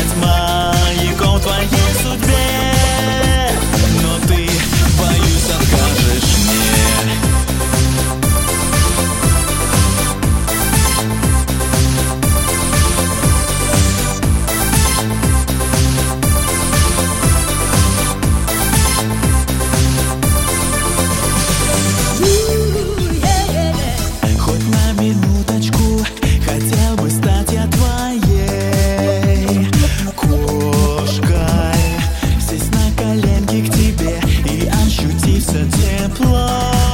стать маяком в твоей судьбе, но ты, боюсь, откажешь мне. Хоть на минуточку хотел бы стать я твоей кошкой, сесть на коленки к тебе и ощутить все тепло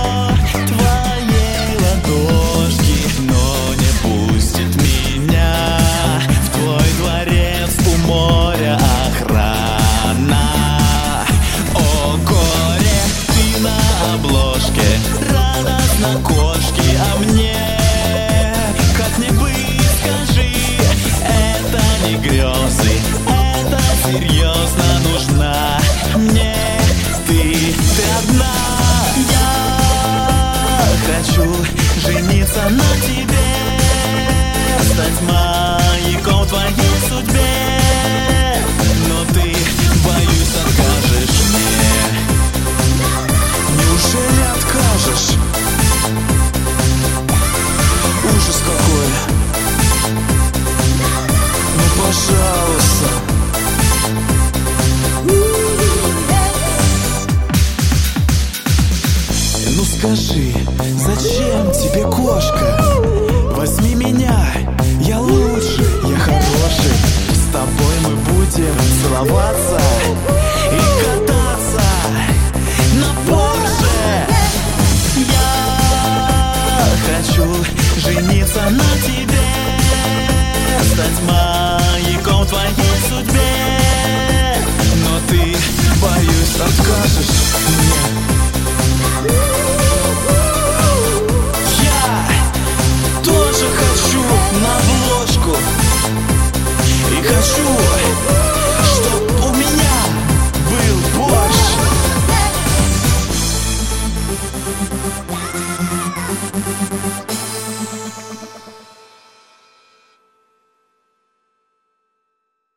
твоей ладошки, но не пустит меня в твой дворец, у моря охрана. О, горе, ты на обложке, радостно кошки, а мне как не быть, скажи, это не грезы, это серьезно нужна мне ты одна. Я хочу жениться на тебе, стать маяком в твоей судьбе, но ты, боюсь, откажешь мне. Неужели откажешь? Ужас какой. Ну, пожалуйста. Ну скажи, зачем тебе кошка? Возьми меня, я лучше, я хороший. С тобой мы будем целоваться и кататься на Порше. Я хочу жениться на тебе, стать маяком в твоей судьбе, но ты, боюсь, откажешь.